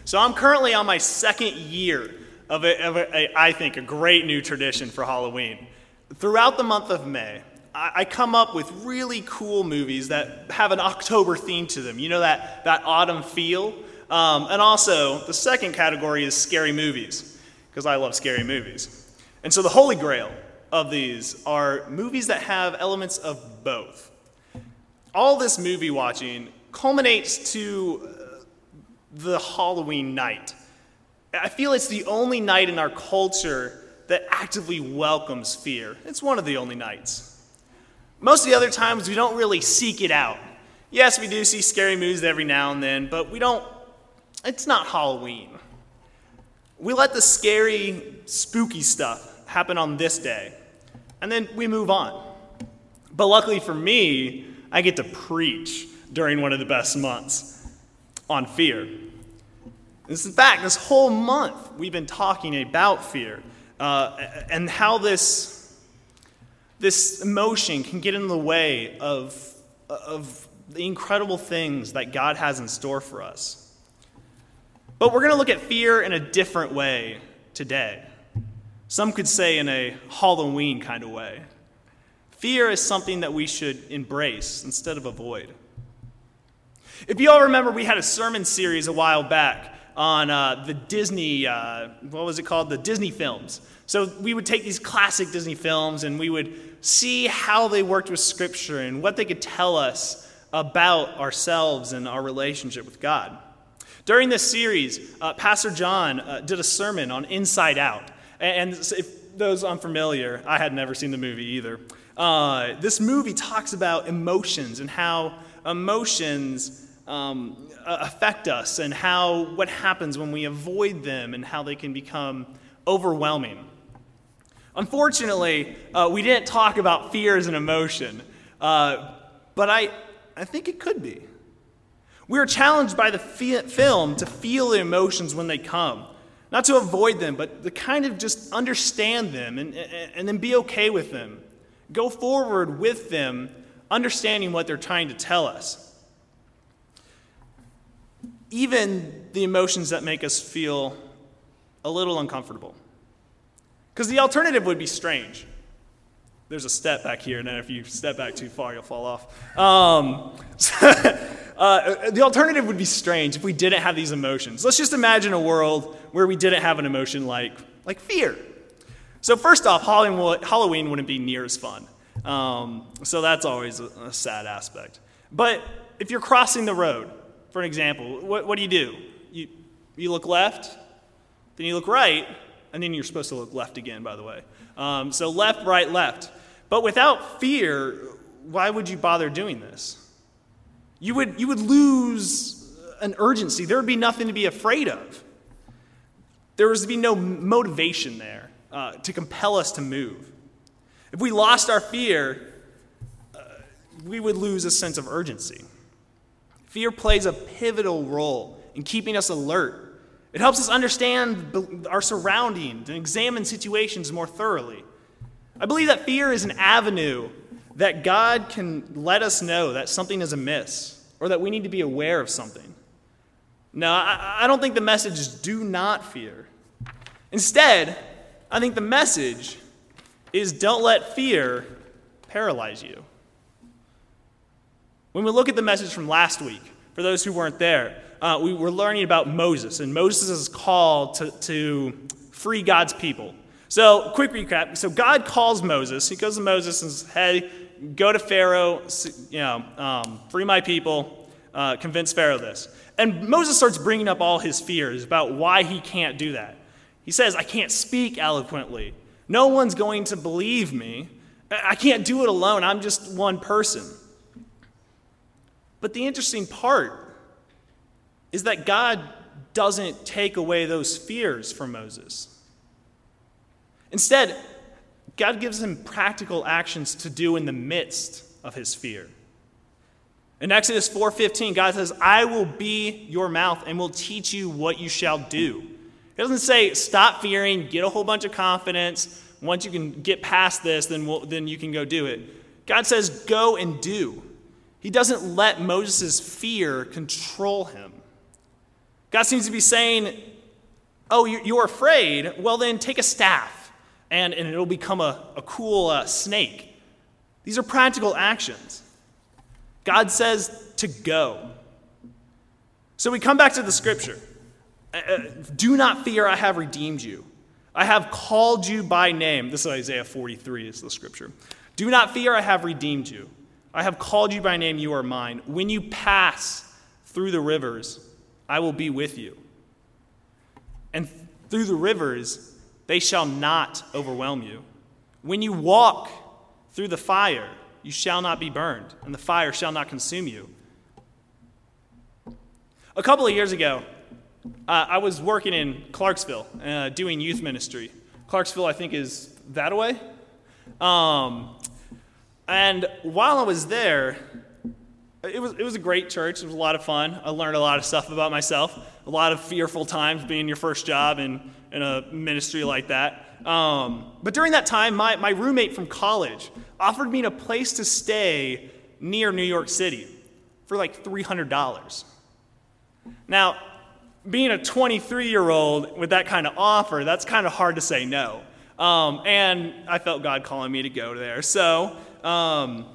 So I'm currently on my second year of I think, a great new tradition for Halloween. Throughout the month of May, I come up with really cool movies that have an October theme to them. You know, that autumn feel? And also, the second category is scary movies, because I love scary movies. And so the holy grail of these are movies that have elements of both. All this movie watching culminates to the Halloween night. I feel it's the only night in our culture that actively welcomes fear. It's one of the only nights. Most of the other times, we don't really seek it out. Yes, we do see scary movies every now and then, but it's not Halloween. We let the scary, spooky stuff happen on this day, and then we move on. But luckily for me, I get to preach during one of the best months on fear. In fact, this whole month, we've been talking about fear and how this emotion can get in the way of the incredible things that God has in store for us. But we're going to look at fear in a different way today. Some could say in a Halloween kind of way. Fear is something that we should embrace instead of avoid. If you all remember, we had a sermon series a while back on the Disney, the Disney films. So we would take these classic Disney films and we would see how they worked with Scripture and what they could tell us about ourselves and our relationship with God. During this series, Pastor John did a sermon on Inside Out. And if those unfamiliar, I had never seen the movie either. This movie talks about emotions and how emotions affect us and what happens when we avoid them and how they can become overwhelming. Unfortunately, we didn't talk about fear as an emotion, but I think it could be. We are challenged by the film to feel the emotions when they come, not to avoid them, but to kind of just understand them and then be okay with them. Go forward with them, understanding what they're trying to tell us. Even the emotions that make us feel a little uncomfortable. Because the alternative would be strange. There's a step back here, and then if you step back too far, you'll fall off. The alternative would be strange if we didn't have these emotions. Let's just imagine a world where we didn't have an emotion like fear. So first off, Halloween wouldn't be near as fun. So that's always a sad aspect. But if you're crossing the road, for an example, what do? You look left, then you look right, and then you're supposed to look left again, by the way. So left, right, left. But without fear, why would you bother doing this? You would lose an urgency. There would be nothing to be afraid of. There would be no motivation there to compel us to move. If we lost our fear, we would lose a sense of urgency. Fear plays a pivotal role in keeping us alert. It helps us understand our surroundings and examine situations more thoroughly. I believe that fear is an avenue that God can let us know that something is amiss or that we need to be aware of something. No, I don't think the message is do not fear. Instead, I think the message is don't let fear paralyze you. When we look at the message from last week, for those who weren't there, we were learning about Moses, and Moses is called to free God's people. So, quick recap. So God calls Moses. He goes to Moses and says, hey, go to Pharaoh, free my people, convince Pharaoh this. And Moses starts bringing up all his fears about why he can't do that. He says, I can't speak eloquently. No one's going to believe me. I can't do it alone. I'm just one person. But the interesting part is that God doesn't take away those fears from Moses. Instead, God gives him practical actions to do in the midst of his fear. In Exodus 4:15, God says, I will be your mouth and will teach you what you shall do. He doesn't say, stop fearing, get a whole bunch of confidence. Once you can get past this, then you can go do it. God says, go and do. He doesn't let Moses' fear control him. God seems to be saying, oh, you're afraid? Well, then take a staff, and it'll become a cool snake. These are practical actions. God says to go. So we come back to the scripture. Do not fear, I have redeemed you. I have called you by name. This is Isaiah 43, is the scripture. Do not fear, I have redeemed you. I have called you by name, you are mine. When you pass through the rivers, I will be with you. And through the rivers, they shall not overwhelm you. When you walk through the fire, you shall not be burned, and the fire shall not consume you. A couple of years ago, I was working in Clarksville, doing youth ministry. Clarksville, I think, is that away. And while I was there, it was a great church. It was a lot of fun. I learned a lot of stuff about myself. A lot of fearful times being your first job in a ministry like that. But during that time, my roommate from college offered me a place to stay near New York City for like $300. Now, being a 23-year-old with that kind of offer, that's kind of hard to say no. And I felt God calling me to go there. So the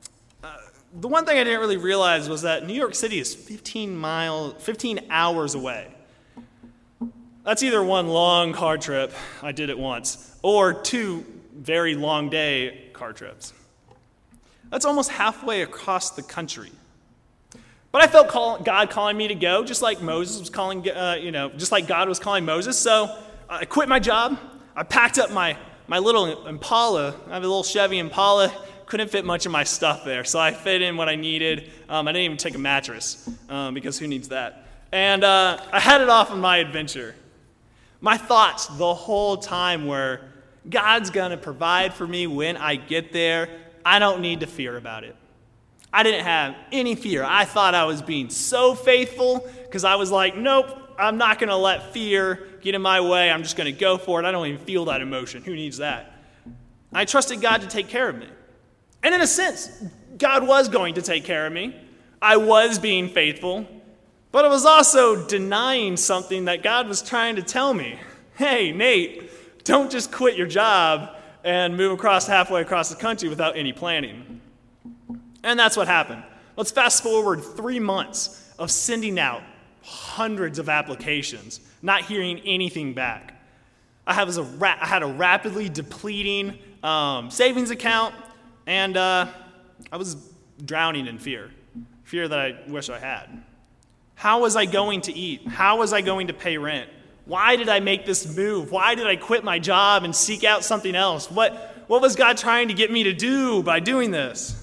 one thing I didn't really realize was that New York City is 15 hours away. That's either one long car trip, I did it once, or two very long day car trips. That's almost halfway across the country. But I felt God calling me to go, just like Moses was calling, just like God was calling Moses. So I quit my job. I packed up my little Impala. I have a little Chevy Impala. Couldn't fit much of my stuff there, so I fit in what I needed. I didn't even take a mattress because who needs that? And I headed off on my adventure. My thoughts the whole time were, God's going to provide for me when I get there. I don't need to fear about it. I didn't have any fear. I thought I was being so faithful because I was like, nope, I'm not going to let fear get in my way. I'm just going to go for it. I don't even feel that emotion. Who needs that? I trusted God to take care of me. And in a sense, God was going to take care of me. I was being faithful. But I was also denying something that God was trying to tell me. Hey, Nate, don't just quit your job and move halfway across the country without any planning. And that's what happened. Let's fast forward 3 months of sending out hundreds of applications, not hearing anything back. I had a rapidly depleting savings account, and I was drowning in fear that I wish I had. How was I going to eat? How was I going to pay rent? Why did I make this move? Why did I quit my job and seek out something else? What was God trying to get me to do by doing this?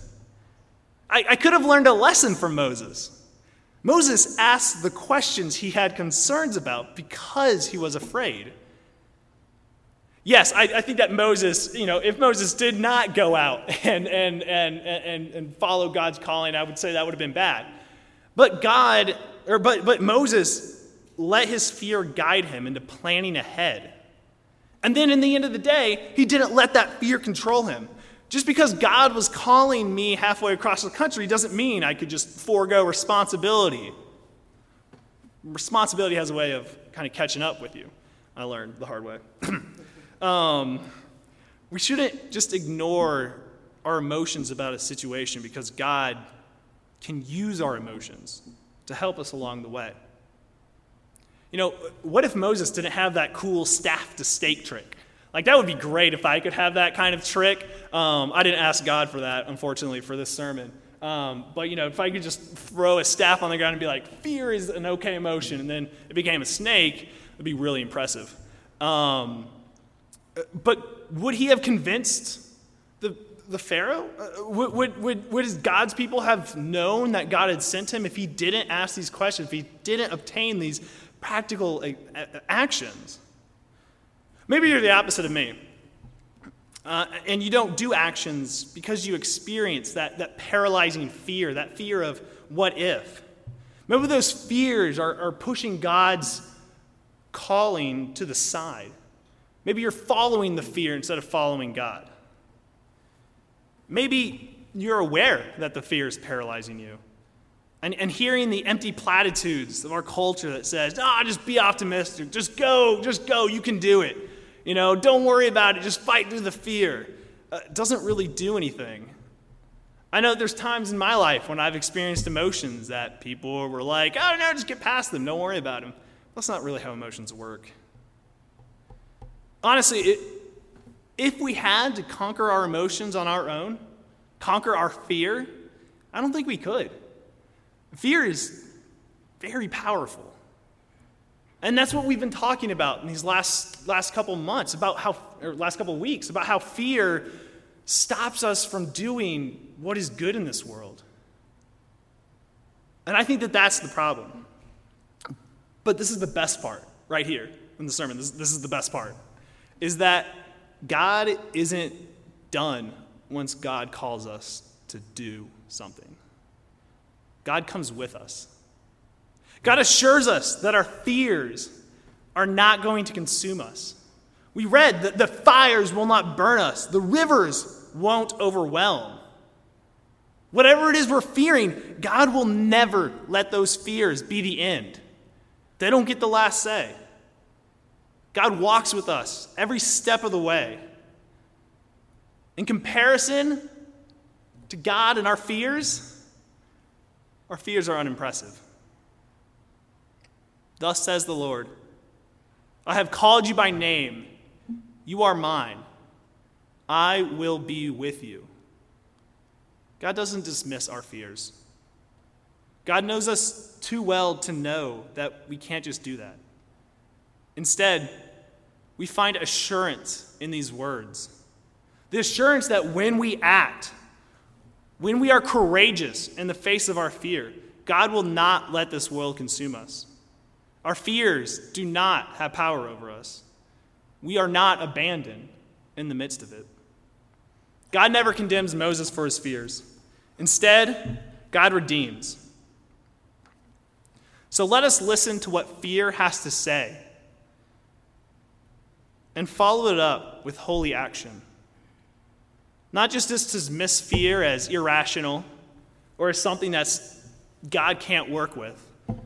I could have learned a lesson from Moses. Moses asked the questions he had concerns about because he was afraid. Yes, I think that Moses, if Moses did not go out and follow God's calling, I would say that would have been bad. But Moses let his fear guide him into planning ahead. And then in the end of the day, he didn't let that fear control him. Just because God was calling me halfway across the country doesn't mean I could just forego responsibility. Responsibility has a way of kind of catching up with you. I learned the hard way. We shouldn't just ignore our emotions about a situation because God can use our emotions to help us along the way. What if Moses didn't have that cool staff to stake trick? Like, that would be great if I could have that kind of trick. I didn't ask God for that, unfortunately, for this sermon. But if I could just throw a staff on the ground and be like, fear is an okay emotion, and then it became a snake, it'd be really impressive. But would he have convinced the Pharaoh? Would God's people have known that God had sent him if he didn't ask these questions, if he didn't obtain these practical actions? Maybe you're the opposite of me, and you don't do actions because you experience that paralyzing fear, that fear of what if. Maybe those fears are pushing God's calling to the side. Maybe you're following the fear instead of following God. Maybe you're aware that the fear is paralyzing you, And hearing the empty platitudes of our culture that says, just be optimistic, just go, you can do it. Don't worry about it, just fight through the fear. Doesn't really do anything. I know there's times in my life when I've experienced emotions that people were like, oh no, just get past them, don't worry about them. That's not really how emotions work. Honestly, if we had to conquer our emotions on our own, conquer our fear, I don't think we could. Fear is very powerful. And that's what we've been talking about in these last couple months, last couple weeks, about how fear stops us from doing what is good in this world. And I think that that's the problem. But this is the best part right here in the sermon. This is the best part, is that God isn't done once God calls us to do something. God comes with us. God assures us that our fears are not going to consume us. We read that the fires will not burn us. The rivers won't overwhelm. Whatever it is we're fearing, God will never let those fears be the end. They don't get the last say. God walks with us every step of the way. In comparison to God and our fears are unimpressive. Thus says the Lord, I have called you by name. You are mine. I will be with you. God doesn't dismiss our fears. God knows us too well to know that we can't just do that. Instead, we find assurance in these words. The assurance that when we act, when we are courageous in the face of our fear, God will not let this world consume us. Our fears do not have power over us. We are not abandoned in the midst of it. God never condemns Moses for his fears. Instead, God redeems. So let us listen to what fear has to say and follow it up with holy action. Not just to dismiss fear as irrational or as something that's God can't work with.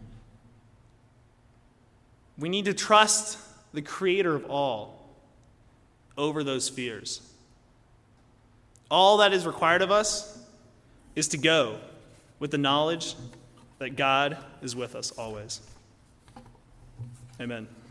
We need to trust the Creator of all over those fears. All that is required of us is to go with the knowledge that God is with us always. Amen.